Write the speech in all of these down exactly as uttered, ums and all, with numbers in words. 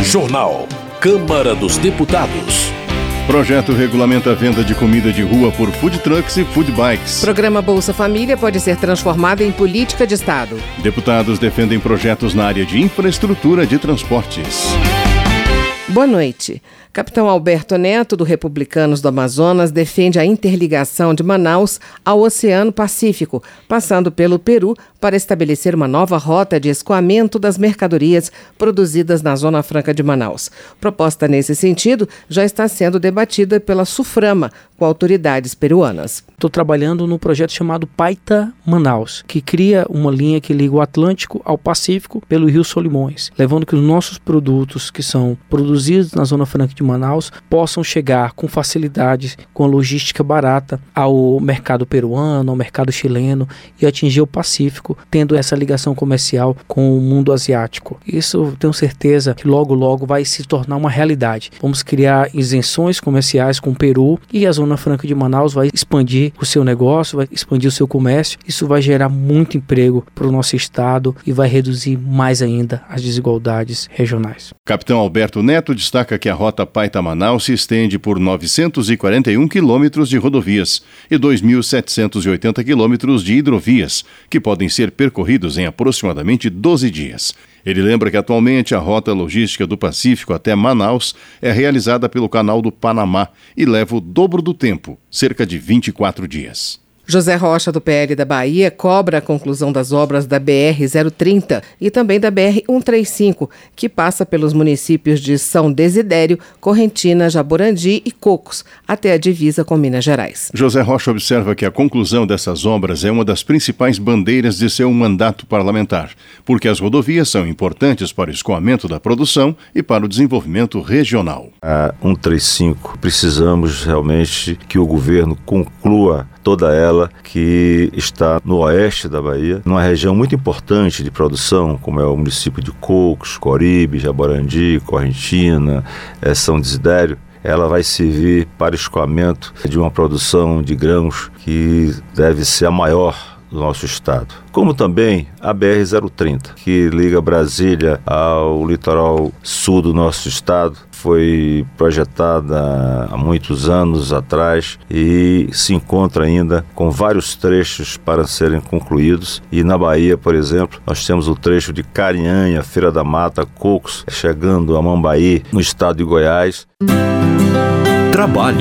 Jornal. Câmara dos Deputados. Projeto regulamenta a venda de comida de rua por food trucks e food bikes. Programa Bolsa Família pode ser transformado em política de Estado. Deputados defendem projetos na área de infraestrutura de transportes. Boa noite. Capitão Alberto Neto, do Republicanos do Amazonas, defende a interligação de Manaus ao Oceano Pacífico, passando pelo Peru para estabelecer uma nova rota de escoamento das mercadorias produzidas na Zona Franca de Manaus. Proposta nesse sentido já está sendo debatida pela SUFRAMA, com autoridades peruanas. Estou trabalhando no projeto chamado Paita Manaus, que cria uma linha que liga o Atlântico ao Pacífico pelo Rio Solimões, levando que os nossos produtos que são produzidos na Zona Franca de Manaus possam chegar com facilidade, com a logística barata ao mercado peruano, ao mercado chileno e atingir o Pacífico, tendo essa ligação comercial com o mundo asiático. Isso tenho certeza que logo logo vai se tornar uma realidade. Vamos criar isenções comerciais com o Peru e a Zona Franca de Manaus vai expandir o seu negócio, vai expandir o seu comércio. Isso vai gerar muito emprego para o nosso estado e vai reduzir mais ainda as desigualdades regionais. Capitão Alberto Neto destaca que a rota Paita-Manaus se estende por novecentos e quarenta e um quilômetros de rodovias e dois mil setecentos e oitenta quilômetros de hidrovias, que podem ser percorridos em aproximadamente doze dias. Ele lembra que atualmente a rota logística do Pacífico até Manaus é realizada pelo Canal do Panamá e leva o dobro do tempo, cerca de vinte e quatro dias. José Rocha, do P L da Bahia, cobra a conclusão das obras da B R zero trinta e também da B R cento e trinta e cinco, que passa pelos municípios de São Desidério, Correntina, Jaborandi e Cocos, até a divisa com Minas Gerais. José Rocha observa que a conclusão dessas obras é uma das principais bandeiras de seu mandato parlamentar, porque as rodovias são importantes para o escoamento da produção e para o desenvolvimento regional. A cento e trinta e cinco, precisamos realmente que o governo conclua toda ela que está no oeste da Bahia, numa região muito importante de produção, como é o município de Cocos, Coribe, Jaborandi, Correntina, é, São Desidério. Ela vai servir para escoamento de uma produção de grãos que deve ser a maior do nosso estado. Como também a B R zero trinta, que liga Brasília ao litoral sul do nosso estado, foi projetada há muitos anos atrás e se encontra ainda com vários trechos para serem concluídos. E na Bahia, por exemplo, nós temos o trecho de Carinhanha, Feira da Mata, Cocos, chegando a Mambaí, no estado de Goiás. Trabalho.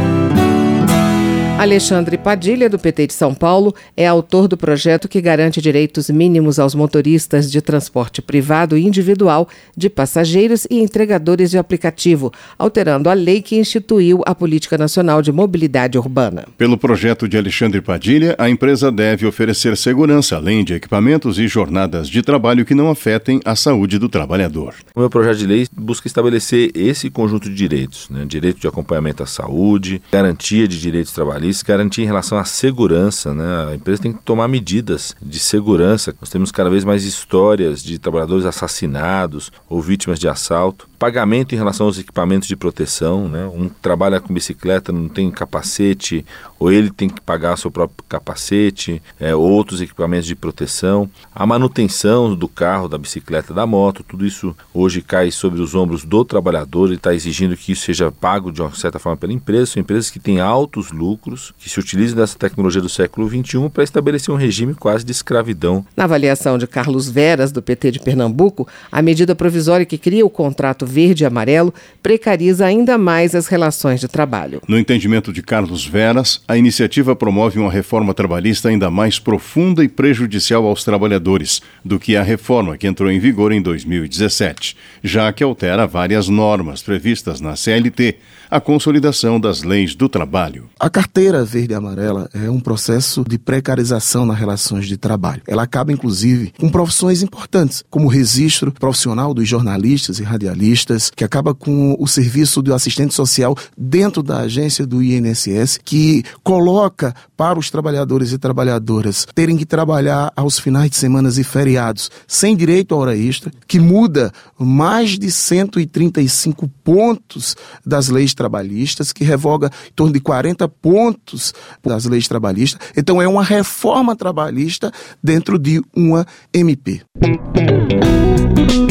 Alexandre Padilha, do P T de São Paulo, é autor do projeto que garante direitos mínimos aos motoristas de transporte privado e individual de passageiros e entregadores de aplicativo, alterando a lei que instituiu a Política Nacional de Mobilidade Urbana. Pelo projeto de Alexandre Padilha, a empresa deve oferecer segurança, além de equipamentos e jornadas de trabalho que não afetem a saúde do trabalhador. O meu projeto de lei busca estabelecer esse conjunto de direitos, né? Direito de acompanhamento à saúde, garantia de direitos trabalhistas, garantir em relação à segurança, né? A empresa tem que tomar medidas de segurança. Nós temos cada vez mais histórias de trabalhadores assassinados ou vítimas de assalto. Pagamento em relação aos equipamentos de proteção, né? Um trabalha com bicicleta, não tem capacete, ou ele tem que pagar seu próprio capacete, é, outros equipamentos de proteção. A manutenção do carro, da bicicleta, da moto, tudo isso hoje cai sobre os ombros do trabalhador. Ele está exigindo que isso seja pago de uma certa forma pela empresa. São empresas que têm altos lucros, que se utilizam dessa tecnologia do século vinte e um para estabelecer um regime quase de escravidão. Na avaliação de Carlos Veras, do P T de Pernambuco, a medida provisória que cria o contrato verde e amarelo precariza ainda mais as relações de trabalho. No entendimento de Carlos Veras, a iniciativa promove uma reforma trabalhista ainda mais profunda e prejudicial aos trabalhadores do que a reforma que entrou em vigor em dois mil e dezessete, já que altera várias normas previstas na C L T, a consolidação das leis do trabalho. A carteira verde e amarela é um processo de precarização nas relações de trabalho. Ela acaba, inclusive, com profissões importantes, como o registro profissional dos jornalistas e radialistas, que acaba com o serviço do assistente social dentro da agência do I N S S, que coloca para os trabalhadores e trabalhadoras terem que trabalhar aos finais de semana e feriados sem direito à hora extra, que muda mais de cento e trinta e cinco pontos das leis trabalhistas, que revoga em torno de quarenta pontos das leis trabalhistas. Então é uma reforma trabalhista dentro de uma M P.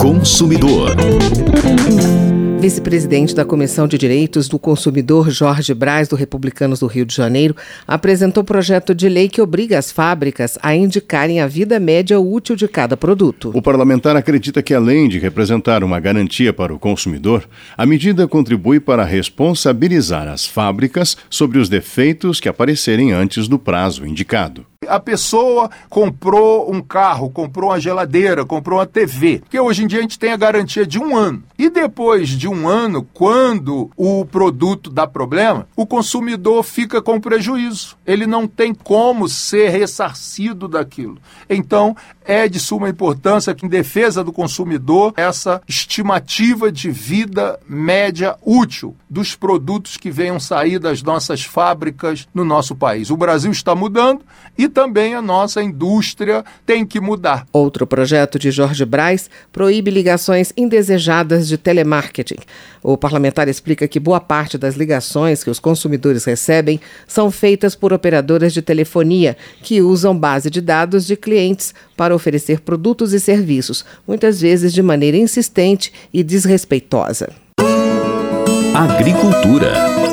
consumidor. Vice-presidente da Comissão de Direitos do Consumidor, Jorge Braz, do Republicanos do Rio de Janeiro, apresentou projeto de lei que obriga as fábricas a indicarem a vida média útil de cada produto. O parlamentar acredita que, além de representar uma garantia para o consumidor, a medida contribui para responsabilizar as fábricas sobre os defeitos que aparecerem antes do prazo indicado. A pessoa comprou um carro, comprou uma geladeira, comprou uma T V, porque hoje em dia a gente tem a garantia de um ano. E depois de um ano, quando o produto dá problema, o consumidor fica com prejuízo. Ele não tem como ser ressarcido daquilo. Então, é de suma importância que, em defesa do consumidor, essa estimativa de vida média útil dos produtos que venham sair das nossas fábricas no nosso país. O Brasil está mudando e também a nossa indústria tem que mudar. Outro projeto de Jorge Braz proíbe ligações indesejadas de telemarketing. O parlamentar explica que boa parte das ligações que os consumidores recebem são feitas por operadoras de telefonia que usam base de dados de clientes para oferecer produtos e serviços, muitas vezes de maneira insistente e desrespeitosa. Agricultura.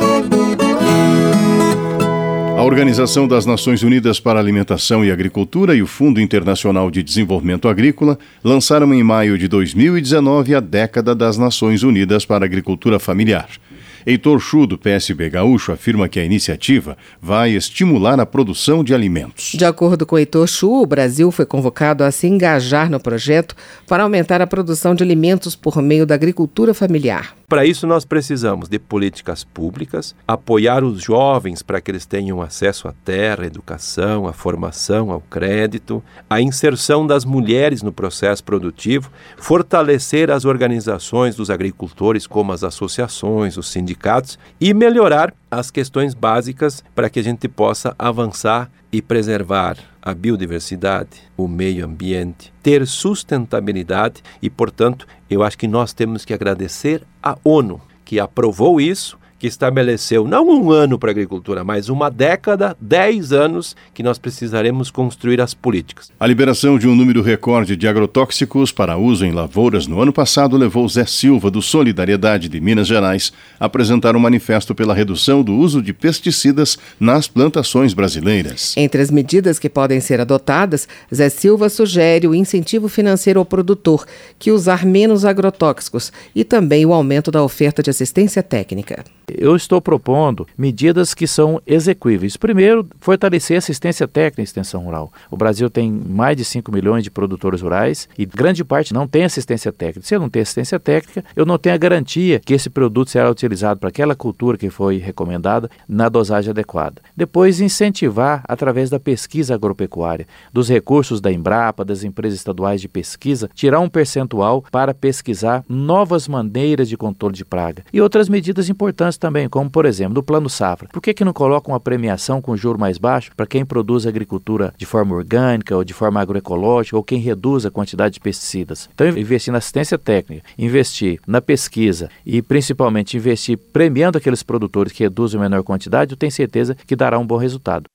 A Organização das Nações Unidas para a Alimentação e Agricultura e o Fundo Internacional de Desenvolvimento Agrícola lançaram em maio de dois mil e dezenove a Década das Nações Unidas para a Agricultura Familiar. Heitor Chu, do P S B Gaúcho, afirma que a iniciativa vai estimular a produção de alimentos. De acordo com Heitor Chu, o Brasil foi convocado a se engajar no projeto para aumentar a produção de alimentos por meio da agricultura familiar. Para isso, nós precisamos de políticas públicas, apoiar os jovens para que eles tenham acesso à terra, à educação, à formação, ao crédito, a inserção das mulheres no processo produtivo, fortalecer as organizações dos agricultores, como as associações, os sindicatos, e melhorar as questões básicas para que a gente possa avançar e preservar a biodiversidade, o meio ambiente, ter sustentabilidade e, portanto, eu acho que nós temos que agradecer à ONU, que aprovou isso, que estabeleceu não um ano para a agricultura, mas uma década, dez anos, que nós precisaremos construir as políticas. A liberação de um número recorde de agrotóxicos para uso em lavouras no ano passado levou Zé Silva, do Solidariedade de Minas Gerais, a apresentar um manifesto pela redução do uso de pesticidas nas plantações brasileiras. Entre as medidas que podem ser adotadas, Zé Silva sugere o incentivo financeiro ao produtor, que usar menos agrotóxicos, e também o aumento da oferta de assistência técnica. Eu estou propondo medidas que são execuíveis. Primeiro, fortalecer a assistência técnica em extensão rural. O Brasil tem mais de cinco milhões de produtores rurais e grande parte não tem assistência técnica. Se eu não tenho assistência técnica, eu não tenho a garantia que esse produto será utilizado para aquela cultura que foi recomendada na dosagem adequada. Depois, incentivar através da pesquisa agropecuária, dos recursos da Embrapa, das empresas estaduais de pesquisa, tirar um percentual para pesquisar novas maneiras de controle de praga. E outras medidas importantes também, como por exemplo, do Plano Safra. Por que que não coloca uma premiação com juro mais baixo para quem produz agricultura de forma orgânica ou de forma agroecológica ou quem reduz a quantidade de pesticidas? Então, investir na assistência técnica, investir na pesquisa e principalmente investir premiando aqueles produtores que reduzem a menor quantidade, eu tenho certeza que dará um bom resultado.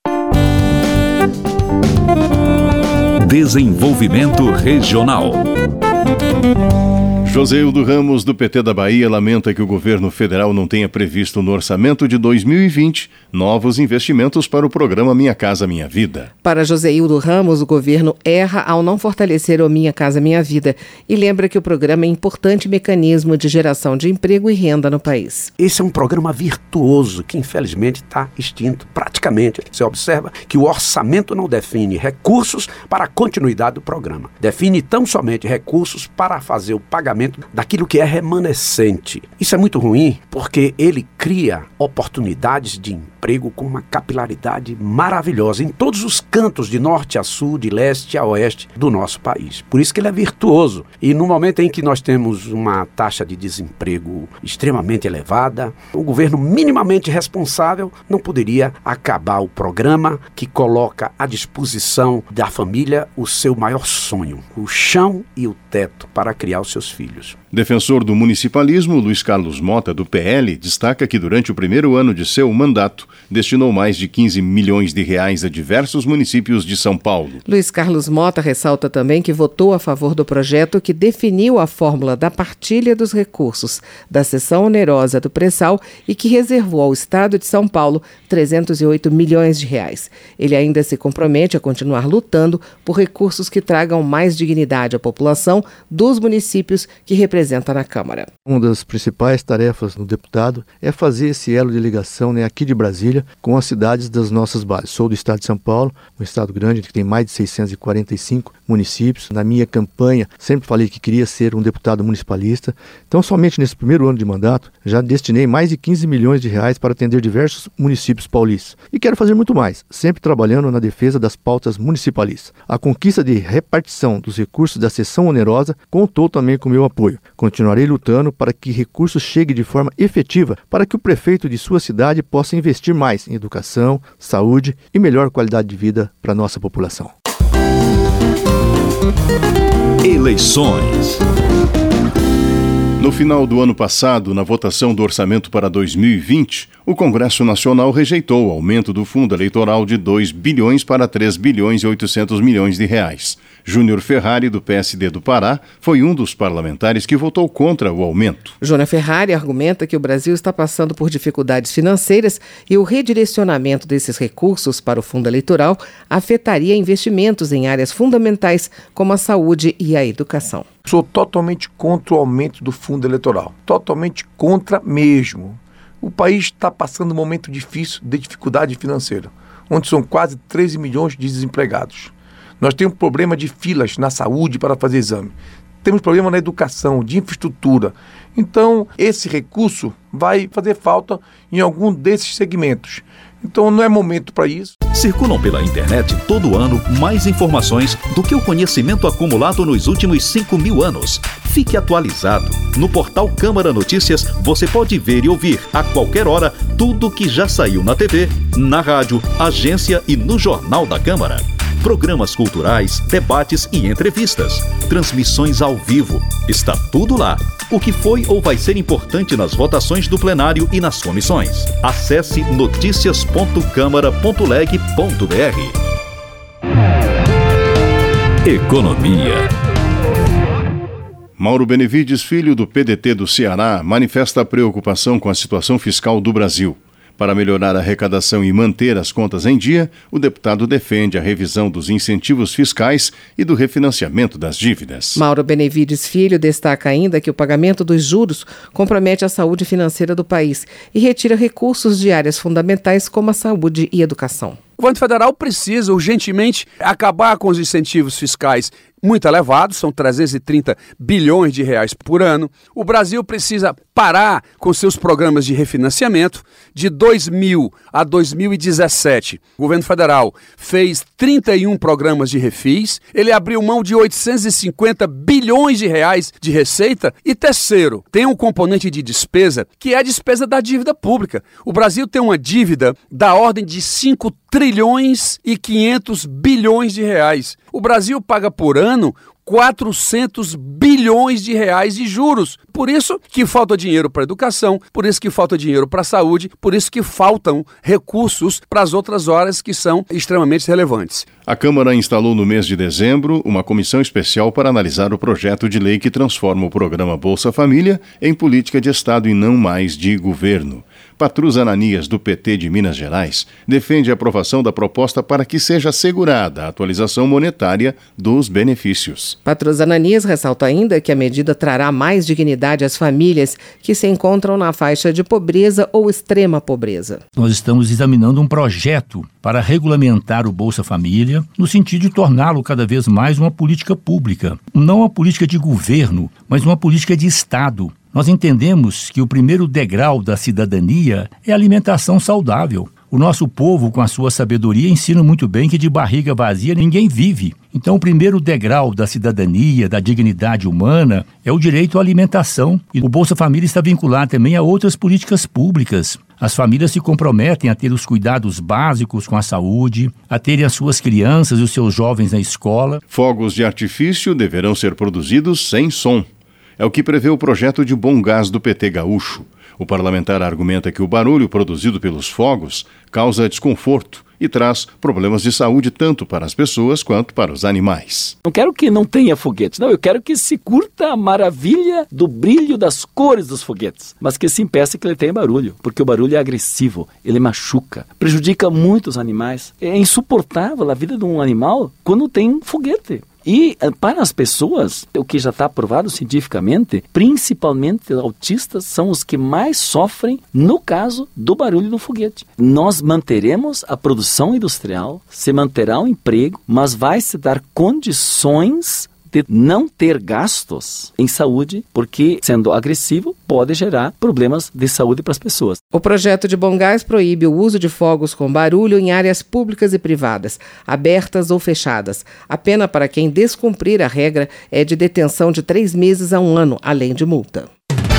Desenvolvimento Regional. Joseildo Ramos, do P T da Bahia, lamenta que o governo federal não tenha previsto no orçamento de dois mil e vinte novos investimentos para o programa Minha Casa Minha Vida. Para Joseildo Ramos, o governo erra ao não fortalecer o Minha Casa Minha Vida e lembra que o programa é um importante mecanismo de geração de emprego e renda no país. Esse é um programa virtuoso que infelizmente está extinto praticamente. Você observa que o orçamento não define recursos para a continuidade do programa. Define tão somente recursos para fazer o pagamento daquilo que é remanescente. Isso é muito ruim porque ele cria oportunidades de emprego com uma capilaridade maravilhosa em todos os cantos, de norte a sul, de leste a oeste do nosso país. Por isso que ele é virtuoso. E no momento em que nós temos uma taxa de desemprego extremamente elevada, o governo minimamente responsável não poderia acabar o programa que coloca à disposição da família o seu maior sonho, o chão e o teto para criar os seus filhos. Defensor do municipalismo, Luiz Carlos Mota, do P L, destaca que durante o primeiro ano de seu mandato, destinou mais de quinze milhões de reais a diversos municípios de São Paulo. Luiz Carlos Mota ressalta também que votou a favor do projeto que definiu a fórmula da partilha dos recursos da seção onerosa do pré-sal e que reservou ao Estado de São Paulo trezentos e oito milhões de reais. Ele ainda se compromete a continuar lutando por recursos que tragam mais dignidade à população dos municípios que representam apresenta na Câmara. Uma das principais tarefas do deputado é fazer esse elo de ligação, né, aqui de Brasília com as cidades das nossas bases. Sou do estado de São Paulo, um estado grande que tem mais de seiscentos e quarenta e cinco municípios. Na minha campanha sempre falei que queria ser um deputado municipalista. Então somente nesse primeiro ano de mandato já destinei mais de quinze milhões de reais para atender diversos municípios paulistas. E quero fazer muito mais, sempre trabalhando na defesa das pautas municipalistas. A conquista de repartição dos recursos da seção onerosa contou também com meu apoio. Continuarei lutando para que recursos cheguem de forma efetiva para que o prefeito de sua cidade possa investir mais em educação, saúde e melhor qualidade de vida para a nossa população. Eleições. No final do ano passado, na votação do orçamento para dois mil e vinte, o Congresso Nacional rejeitou o aumento do fundo eleitoral de dois bilhões para três bilhões e oitocentos milhões de reais. Júnior Ferrari, do P S D do Pará, foi um dos parlamentares que votou contra o aumento. Júnior Ferrari argumenta que o Brasil está passando por dificuldades financeiras e o redirecionamento desses recursos para o fundo eleitoral afetaria investimentos em áreas fundamentais como a saúde e a educação. Sou totalmente contra o aumento do fundo eleitoral. Totalmente contra mesmo. O país está passando um momento difícil de dificuldade financeira, onde são quase treze milhões de desempregados. Nós temos problema de filas na saúde para fazer exame. Temos problema na educação, de infraestrutura. Então, esse recurso vai fazer falta em algum desses segmentos. Então, não é momento para isso. Circulam pela internet todo ano mais informações do que o conhecimento acumulado nos últimos cinco mil anos. Fique atualizado. No portal Câmara Notícias, você pode ver e ouvir a qualquer hora tudo que já saiu na T V, na rádio, agência e no Jornal da Câmara. Programas culturais, debates e entrevistas. Transmissões ao vivo. Está tudo lá. O que foi ou vai ser importante nas votações do plenário e nas comissões. Acesse noticias ponto câmara ponto leg ponto br. Economia. Mauro Benevides Filho, do P D T do Ceará, manifesta preocupação com a situação fiscal do Brasil. Para melhorar a arrecadação e manter as contas em dia, o deputado defende a revisão dos incentivos fiscais e do refinanciamento das dívidas. Mauro Benevides Filho destaca ainda que o pagamento dos juros compromete a saúde financeira do país e retira recursos de áreas fundamentais como a saúde e educação. O governo federal precisa urgentemente acabar com os incentivos fiscais muito elevados, são trezentos e trinta bilhões de reais por ano. O Brasil precisa parar com seus programas de refinanciamento. De dois mil a dois mil e dezessete, o governo federal fez trinta e um programas de refis. Ele abriu mão de oitocentos e cinquenta bilhões de reais de receita. E terceiro, tem um componente de despesa que é a despesa da dívida pública. O Brasil tem uma dívida da ordem de cinco trilhões e quinhentos bilhões de reais. O Brasil paga por ano quatrocentos bilhões de reais de juros. Por isso que falta dinheiro para a educação, por isso que falta dinheiro para a saúde, por isso que faltam recursos para as outras áreas que são extremamente relevantes. A Câmara instalou no mês de dezembro uma comissão especial para analisar o projeto de lei que transforma o programa Bolsa Família em política de Estado e não mais de governo. Patrus Ananias, do P T de Minas Gerais, defende a aprovação da proposta para que seja assegurada a atualização monetária dos benefícios. Patrus Ananias ressalta ainda que a medida trará mais dignidade às famílias que se encontram na faixa de pobreza ou extrema pobreza. Nós estamos examinando um projeto para regulamentar o Bolsa Família no sentido de torná-lo cada vez mais uma política pública. Não uma política de governo, mas uma política de Estado. Nós entendemos que o primeiro degrau da cidadania é a alimentação saudável. O nosso povo, com a sua sabedoria, ensina muito bem que de barriga vazia ninguém vive. Então, o primeiro degrau da cidadania, da dignidade humana, é o direito à alimentação. E o Bolsa Família está vinculado também a outras políticas públicas. As famílias se comprometem a ter os cuidados básicos com a saúde, a terem as suas crianças e os seus jovens na escola. Fogos de artifício deverão ser produzidos sem som. É o que prevê o projeto de Bom Gás do P T gaúcho. O parlamentar argumenta que o barulho produzido pelos fogos causa desconforto e traz problemas de saúde tanto para as pessoas quanto para os animais. Não quero que não tenha foguetes, não, eu quero que se curta a maravilha do brilho das cores dos foguetes, mas que se impeça que ele tenha barulho, porque o barulho é agressivo, ele machuca, prejudica muito os animais. É insuportável a vida de um animal quando tem um foguete. E para as pessoas, o que já está aprovado cientificamente, principalmente autistas, são os que mais sofrem no caso do barulho do foguete. Nós manteremos a produção industrial, se manterá o emprego, mas vai se dar condições de não ter gastos em saúde, porque, sendo agressivo, pode gerar problemas de saúde para as pessoas. O projeto de Bom Gás proíbe o uso de fogos com barulho em áreas públicas e privadas, abertas ou fechadas. A pena para quem descumprir a regra é de detenção de três meses a um ano, além de multa.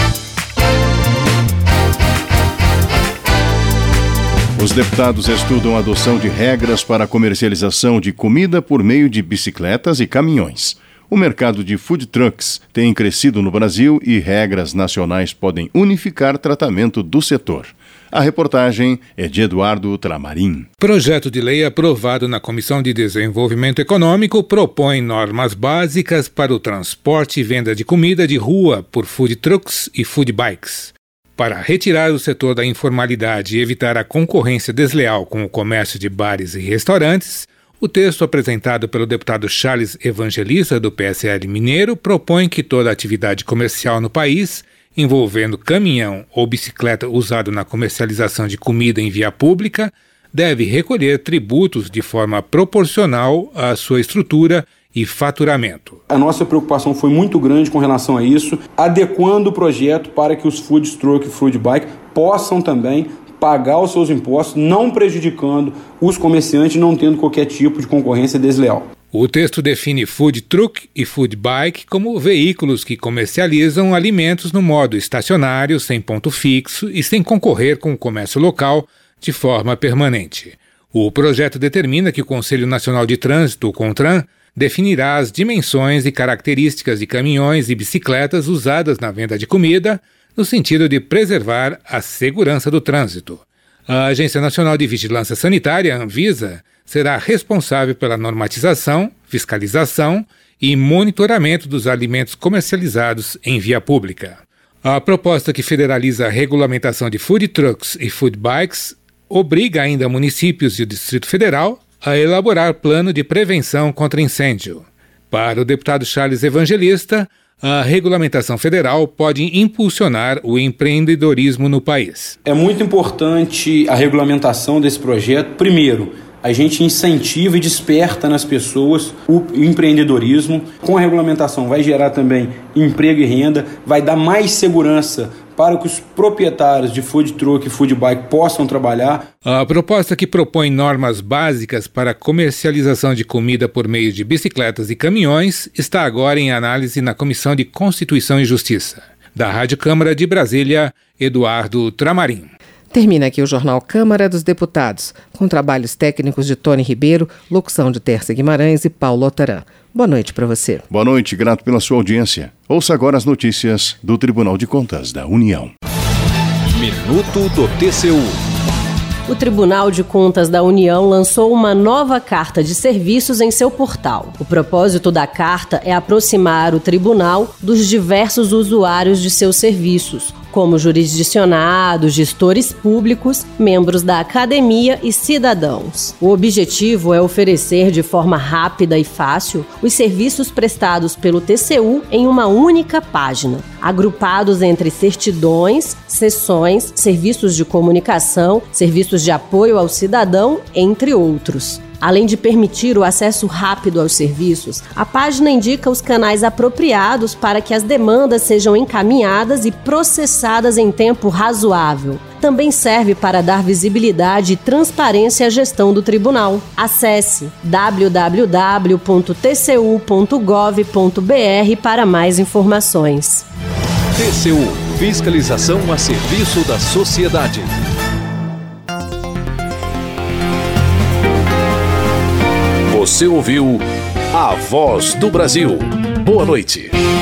Os deputados estudam a adoção de regras para a comercialização de comida por meio de bicicletas e caminhões. O mercado de food trucks tem crescido no Brasil e regras nacionais podem unificar tratamento do setor. A reportagem é de Eduardo Tramarim. Projeto de lei aprovado na Comissão de Desenvolvimento Econômico propõe normas básicas para o transporte e venda de comida de rua por food trucks e food bikes. Para retirar o setor da informalidade e evitar a concorrência desleal com o comércio de bares e restaurantes, o texto apresentado pelo deputado Charles Evangelista, do P S L mineiro, propõe que toda atividade comercial no país, envolvendo caminhão ou bicicleta usado na comercialização de comida em via pública, deve recolher tributos de forma proporcional à sua estrutura e faturamento. A nossa preocupação foi muito grande com relação a isso, adequando o projeto para que os food truck e food bike possam também pagar os seus impostos, não prejudicando os comerciantes, não tendo qualquer tipo de concorrência desleal. O texto define food truck e food bike como veículos que comercializam alimentos no modo estacionário, sem ponto fixo e sem concorrer com o comércio local de forma permanente. O projeto determina que o Conselho Nacional de Trânsito, o CONTRAN, definirá as dimensões e características de caminhões e bicicletas usadas na venda de comida, no sentido de preservar a segurança do trânsito. A Agência Nacional de Vigilância Sanitária, Anvisa, será responsável pela normatização, fiscalização e monitoramento dos alimentos comercializados em via pública. A proposta que federaliza a regulamentação de food trucks e food bikes obriga ainda municípios e o Distrito Federal a elaborar plano de prevenção contra incêndio. Para o deputado Charles Evangelista, a regulamentação federal pode impulsionar o empreendedorismo no país. É muito importante a regulamentação desse projeto. Primeiro, a gente incentiva e desperta nas pessoas o empreendedorismo. Com a regulamentação vai gerar também emprego e renda, vai dar mais segurança para que os proprietários de food truck e food bike possam trabalhar. A proposta que propõe normas básicas para a comercialização de comida por meio de bicicletas e caminhões está agora em análise na Comissão de Constituição e Justiça. Da Rádio Câmara de Brasília, Eduardo Tramarim. Termina aqui o Jornal Câmara dos Deputados, com trabalhos técnicos de Tony Ribeiro, locução de Tércia Guimarães e Paulo Otaran. Boa noite para você. Boa noite, grato pela sua audiência. Ouça agora as notícias do Tribunal de Contas da União. Minuto do T C U. O Tribunal de Contas da União lançou uma nova carta de serviços em seu portal. O propósito da carta é aproximar o tribunal dos diversos usuários de seus serviços, como jurisdicionados, gestores públicos, membros da academia e cidadãos. O objetivo é oferecer de forma rápida e fácil os serviços prestados pelo T C U em uma única página, agrupados entre certidões, sessões, serviços de comunicação, serviços de apoio ao cidadão, entre outros. Além de permitir o acesso rápido aos serviços, a página indica os canais apropriados para que as demandas sejam encaminhadas e processadas em tempo razoável. Também serve para dar visibilidade e transparência à gestão do tribunal. Acesse w w w ponto t c u ponto gov ponto b r para mais informações. T C U – Fiscalização a serviço da sociedade. Você ouviu A Voz do Brasil. Boa noite.